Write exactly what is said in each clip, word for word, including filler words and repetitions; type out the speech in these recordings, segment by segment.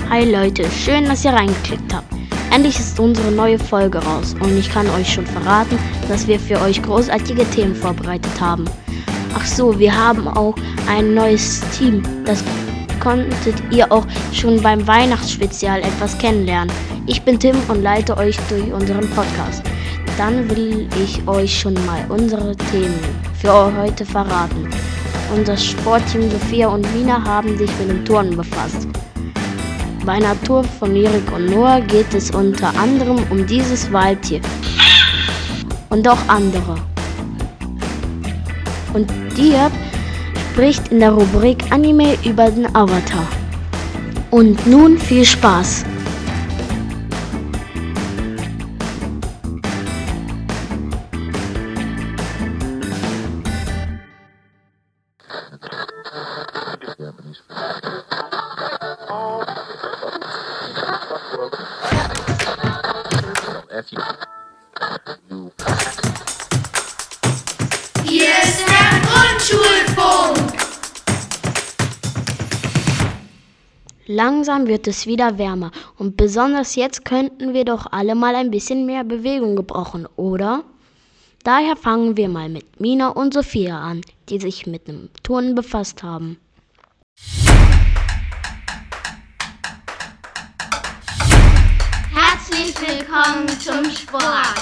Hi Leute, schön, dass ihr reingeklickt habt. Endlich ist unsere neue Folge raus und ich kann euch schon verraten, dass wir für euch großartige Themen vorbereitet haben. Ach so, wir haben auch ein neues Team. Das konntet ihr auch schon beim Weihnachtsspezial etwas kennenlernen. Ich bin Tim und leite euch durch unseren Podcast. Dann will ich euch schon mal unsere Themen für heute verraten. Unser Sportteam Sophia und Mina haben sich mit dem Turnen befasst. Bei einer Tour von Erik und Noah geht es unter anderem um dieses Waldtier und auch andere. Und Diab spricht in der Rubrik Anime über den Avatar. Und nun viel Spaß! Hier ist der Grundschulfunk. Langsam wird es wieder wärmer und besonders jetzt könnten wir doch alle mal ein bisschen mehr Bewegung gebrauchen, oder? Daher fangen wir mal mit Mina und Sophia an, die sich mit dem Turnen befasst haben. Herzlich willkommen zum Sport.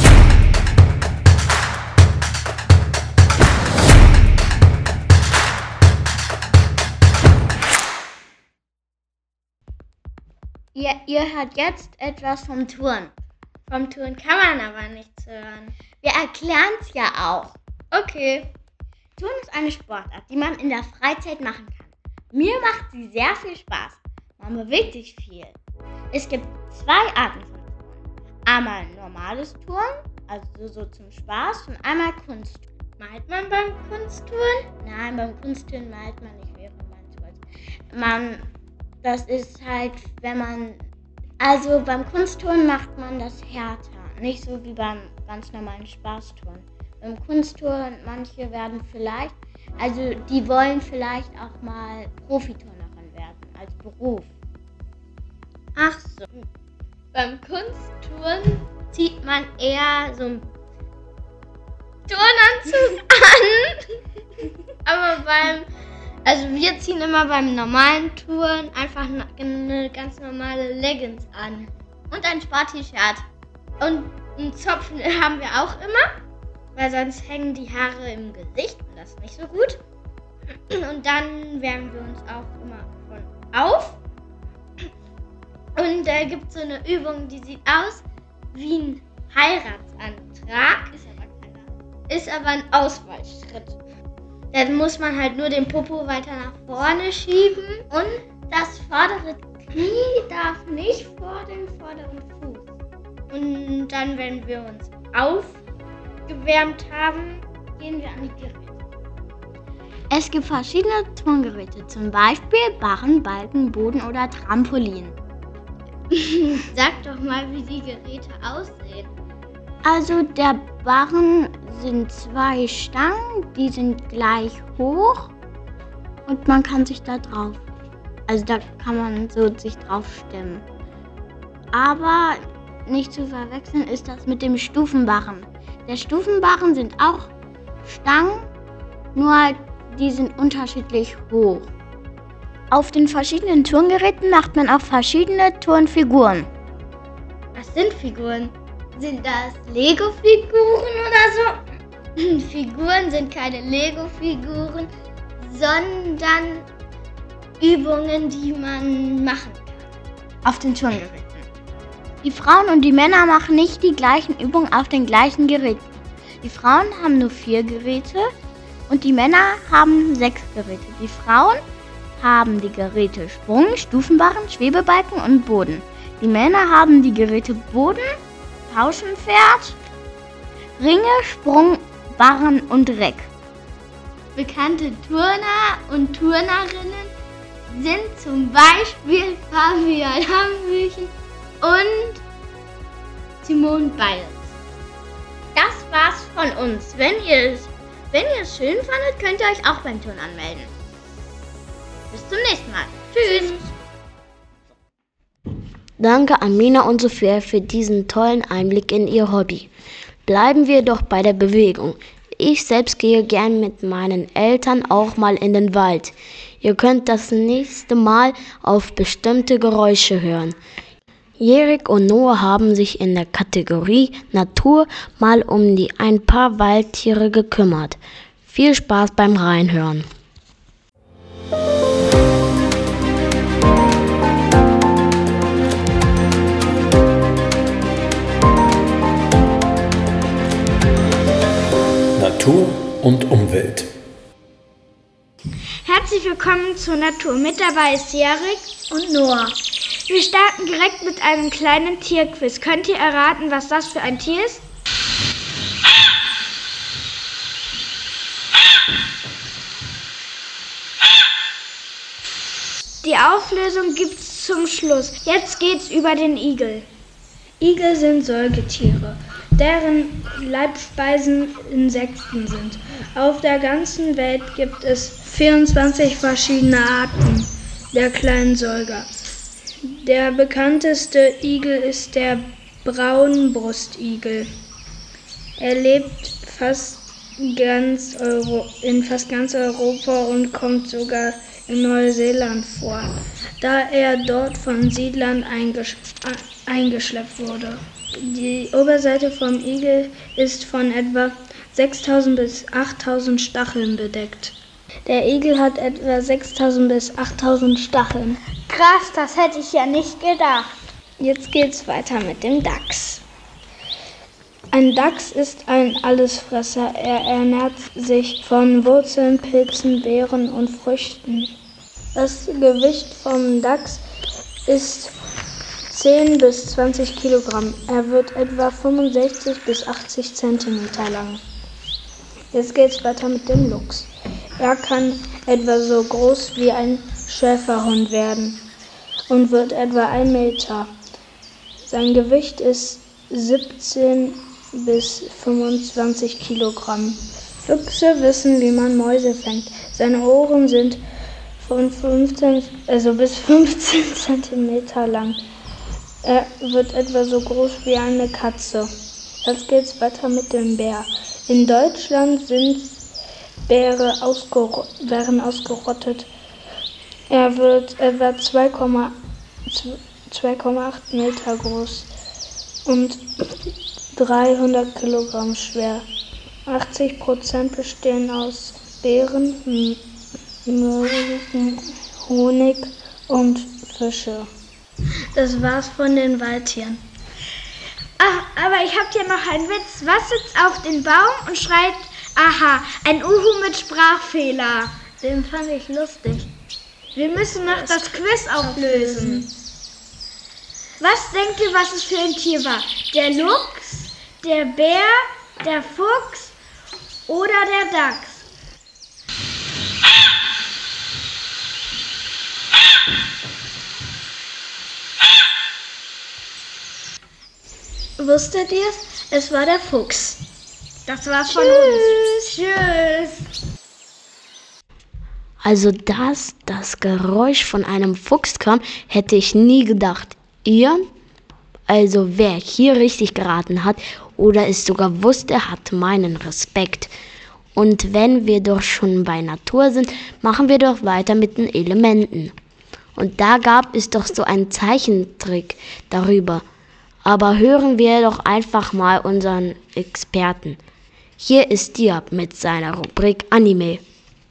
Ihr, ihr hört jetzt etwas vom Turnen. Vom Turnen kann man aber nichts hören. Wir erklären es ja auch. Okay. Turnen ist eine Sportart, die man in der Freizeit machen kann. Mir macht sie sehr viel Spaß. Man bewegt sich viel. Es gibt zwei Arten von Turnen. Einmal normales Turnen, also so zum Spaß, und einmal Kunstturnen. Malt man beim Kunstturnen? Nein, beim Kunstturnen malt man nicht während man turnt. Man, das ist halt, wenn man, also beim Kunstturnen macht man das härter, nicht so wie beim ganz normalen Spaßturnen. Beim Kunstturnen, manche werden vielleicht, also die wollen vielleicht auch mal Profiturnerin werden, als Beruf. Ach so. Beim Kunstturnen zieht man eher so einen Turnanzug an. Aber beim, also wir ziehen immer beim normalen Turnen einfach eine ganz normale Leggings an. Und ein Sport-T-Shirt. Und einen Zopf haben wir auch immer, weil sonst hängen die Haare im Gesicht und das ist nicht so gut. Und dann wärmen wir uns auch immer von auf. Und da gibt es so eine Übung, die sieht aus wie ein Heiratsantrag, ist aber keiner, ist aber ein Ausweichschritt. Dann muss man halt nur den Popo weiter nach vorne schieben und das vordere Knie darf nicht vor dem vorderen Fuß. Und dann, wenn wir uns aufgewärmt haben, gehen wir an die Geräte. Es gibt verschiedene Turngeräte, zum Beispiel Barren, Balken, Boden oder Trampolin. Sag doch mal, wie die Geräte aussehen. Also der Barren sind zwei Stangen, die sind gleich hoch und man kann sich da drauf, also da kann man so sich drauf stemmen. Aber nicht zu verwechseln ist das mit dem Stufenbarren. Der Stufenbarren sind auch Stangen, nur halt die sind unterschiedlich hoch. Auf den verschiedenen Turngeräten macht man auch verschiedene Turnfiguren. Was sind Figuren? Sind das Lego-Figuren oder so? Figuren sind keine Lego-Figuren, sondern Übungen, die man machen kann auf den Turngeräten. Die Frauen und die Männer machen nicht die gleichen Übungen auf den gleichen Geräten. Die Frauen haben nur vier Geräte und die Männer haben sechs Geräte. Die Frauen haben die Geräte Sprung, Stufenbarren, Schwebebalken und Boden. Die Männer haben die Geräte Boden, Pauschenpferd, Ringe, Sprung, Barren und Reck. Bekannte Turner und Turnerinnen sind zum Beispiel Fabian Hambüchen und Simone Biles. Das war's von uns. Wenn ihr es wenn ihr es schön fandet, könnt ihr euch auch beim Turnen anmelden. Bis zum nächsten Mal. Tschüss. Danke an Mina und Sophia für diesen tollen Einblick in ihr Hobby. Bleiben wir doch bei der Bewegung. Ich selbst gehe gern mit meinen Eltern auch mal in den Wald. Ihr könnt das nächste Mal auf bestimmte Geräusche hören. Jerik und Noah haben sich in der Kategorie Natur mal um die ein paar Waldtiere gekümmert. Viel Spaß beim Reinhören. Natur und Umwelt. Herzlich willkommen zur Natur. Mit dabei ist Jerik und Noah. Wir starten direkt mit einem kleinen Tierquiz. Könnt ihr erraten, was das für ein Tier ist? Die Auflösung gibt's zum Schluss. Jetzt geht's über den Igel. Igel sind Säugetiere, deren Leibspeisen Insekten sind. Auf der ganzen Welt gibt es vierundzwanzig verschiedene Arten der kleinen Säuger. Der bekannteste Igel ist der Braunbrustigel. Er lebt fast ganz Euro, in fast ganz Europa und kommt sogar in Neuseeland vor, da er dort von Siedlern eingesch- eingeschleppt wurde. Die Oberseite vom Igel ist von etwa sechstausend bis achttausend Stacheln bedeckt. Der Igel hat etwa sechstausend bis achttausend Stacheln. Krass, das hätte ich ja nicht gedacht. Jetzt geht's weiter mit dem Dachs. Ein Dachs ist ein Allesfresser. Er ernährt sich von Wurzeln, Pilzen, Beeren und Früchten. Das Gewicht vom Dachs ist zehn bis zwanzig Kilogramm. Er wird etwa fünfundsechzig bis achtzig Zentimeter lang. Jetzt geht's weiter mit dem Luchs. Er kann etwa so groß wie ein Schäferhund werden und wird etwa ein Meter. Sein Gewicht ist siebzehn bis fünfundzwanzig Kilogramm. Füchse wissen, wie man Mäuse fängt. Seine Ohren sind von fünfzehn, also bis fünfzehn Zentimeter lang. Er wird etwa so groß wie eine Katze. Jetzt geht's weiter mit dem Bär. In Deutschland sind Bären ausger- Bären ausgerottet. Er wird etwa zwei Komma acht Meter groß und dreihundert Kilogramm schwer. achtzig Prozent bestehen aus Beeren, Mücken, Honig und Fische. Das war's von den Waldtieren. Ach, aber ich hab hier noch einen Witz. Was sitzt auf dem Baum und schreit, aha, ein Uhu mit Sprachfehler? Den fand ich lustig. Wir müssen noch das Quiz auflösen. Was denkt ihr, was es für ein Tier war? Der Luchs, der Bär, der Fuchs oder der Dachs? Wusstet ihr es? Es war der Fuchs. Das war's von uns. Tschüss. Also, dass das Geräusch von einem Fuchs kam, hätte ich nie gedacht. Ihr? Also, wer hier richtig geraten hat oder es sogar wusste, hat meinen Respekt. Und wenn wir doch schon bei Natur sind, machen wir doch weiter mit den Elementen. Und da gab es doch so einen Zeichentrick darüber. Aber hören wir doch einfach mal unseren Experten. Hier ist Diab mit seiner Rubrik Anime.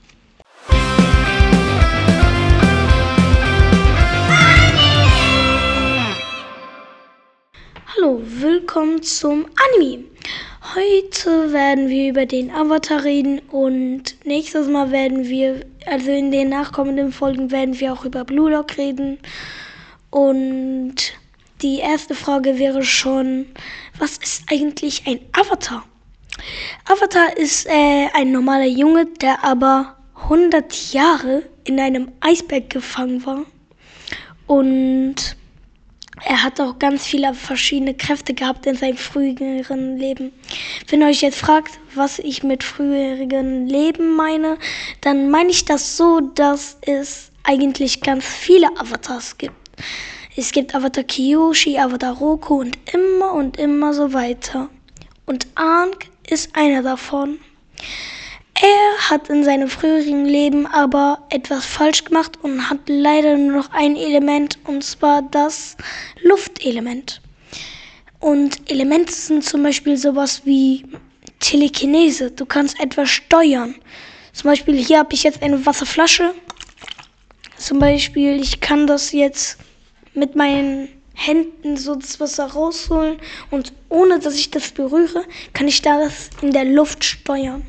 Hallo, willkommen zum Anime. Heute werden wir über den Avatar reden und nächstes Mal werden wir, also in den nachkommenden Folgen werden wir auch über Blue Lock reden. Und die erste Frage wäre schon, was ist eigentlich ein Avatar? Avatar ist äh, ein normaler Junge, der aber hundert Jahre in einem Eisberg gefangen war. Und er hat auch ganz viele verschiedene Kräfte gehabt in seinem früheren Leben. Wenn ihr euch jetzt fragt, was ich mit früheren Leben meine, dann meine ich das so, dass es eigentlich ganz viele Avatars gibt. Es gibt Avatar Kyoshi, Avatar Roku und immer und immer so weiter. Und Aang ist einer davon. Er hat in seinem früheren Leben aber etwas falsch gemacht und hat leider nur noch ein Element, und zwar das Luftelement. Und Elemente sind zum Beispiel sowas wie Telekinese. Du kannst etwas steuern. Zum Beispiel hier habe ich jetzt eine Wasserflasche. Zum Beispiel, ich kann das jetzt mit meinen Händen so das Wasser rausholen und ohne dass ich das berühre, kann ich das in der Luft steuern.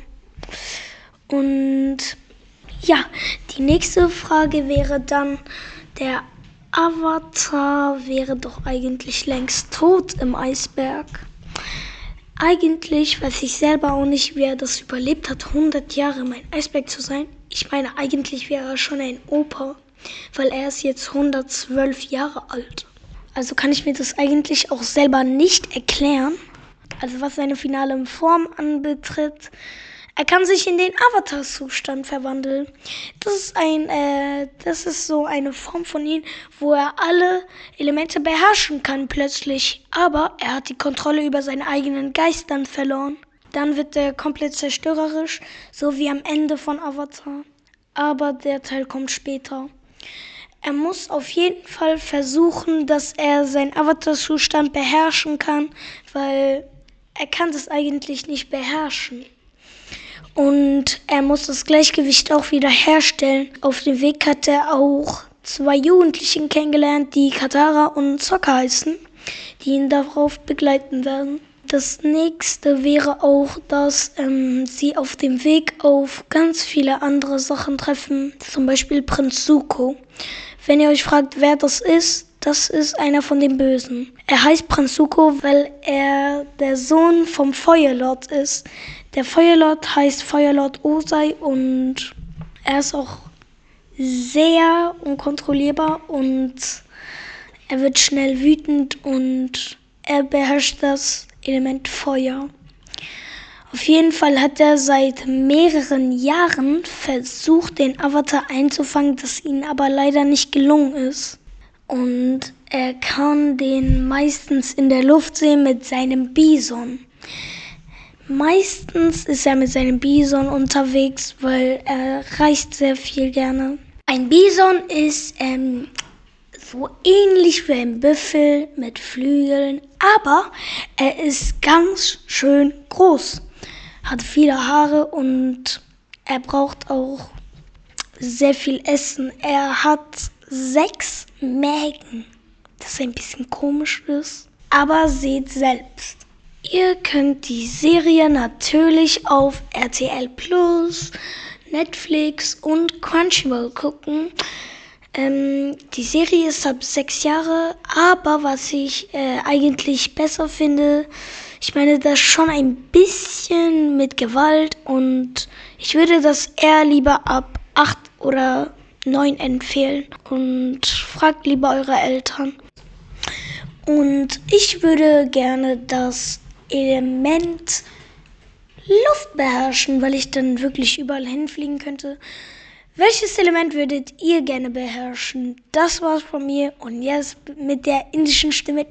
Und ja, die nächste Frage wäre dann, der Avatar wäre doch eigentlich längst tot im Eisberg. Eigentlich weiß ich selber auch nicht, wie er das überlebt hat, hundert Jahre im Eisberg zu sein. Ich meine, eigentlich wäre er schon ein Opa, weil er ist jetzt hundertzwölf Jahre alt. Also kann ich mir das eigentlich auch selber nicht erklären. Also was seine finale Form anbetrifft, er kann sich in den Avatar-Zustand verwandeln. Das ist ein, äh, das ist so eine Form von ihm, wo er alle Elemente beherrschen kann plötzlich. Aber er hat die Kontrolle über seinen eigenen Geist dann verloren. Dann wird er komplett zerstörerisch, so wie am Ende von Avatar. Aber der Teil kommt später. Er muss auf jeden Fall versuchen, dass er seinen Avatar-Zustand beherrschen kann, weil er kann das eigentlich nicht beherrschen. Und er muss das Gleichgewicht auch wieder herstellen. Auf dem Weg hat er auch zwei Jugendlichen kennengelernt, die Katara und Sokka heißen, die ihn darauf begleiten werden. Das nächste wäre auch, dass ähm, sie auf dem Weg auf ganz viele andere Sachen treffen, zum Beispiel Prinz Zuko. Wenn ihr euch fragt, wer das ist, das ist einer von den Bösen. Er heißt Prinz Zuko, weil er der Sohn vom Feuerlord ist. Der Feuerlord heißt Feuerlord Ozai und er ist auch sehr unkontrollierbar und er wird schnell wütend und er beherrscht das Element Feuer. Auf jeden Fall hat er seit mehreren Jahren versucht, den Avatar einzufangen, das ihm aber leider nicht gelungen ist. Und er kann den meistens in der Luft sehen mit seinem Bison. Meistens ist er mit seinem Bison unterwegs, weil er reist sehr viel gerne. Ein Bison ist ähm, so ähnlich wie ein Büffel mit Flügeln, aber er ist ganz schön groß, hat viele Haare und er braucht auch sehr viel Essen. Er hat sechs Mägen, das ein bisschen komisch ist, aber seht selbst. Ihr könnt die Serie natürlich auf R T L Plus, Netflix und Crunchyroll gucken. Ähm, die Serie ist ab sechs Jahre, aber was ich äh, eigentlich besser finde, ich meine, das schon ein bisschen mit Gewalt und ich würde das eher lieber ab acht oder neun empfehlen und fragt lieber eure Eltern. Und ich würde gerne das Element Luft beherrschen, weil ich dann wirklich überall hinfliegen könnte. Welches Element würdet ihr gerne beherrschen? Das war's von mir und jetzt mit der indischen Stimme.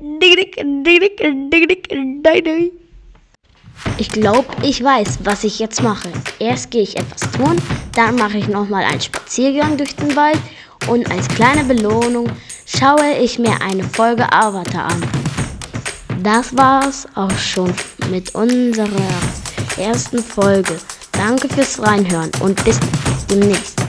Ich glaube, ich weiß, was ich jetzt mache. Erst gehe ich etwas tun, dann mache ich nochmal einen Spaziergang durch den Wald und als kleine Belohnung schaue ich mir eine Folge Avatar an. Das war's auch schon mit unserer ersten Folge. Danke fürs Reinhören und bis demnächst.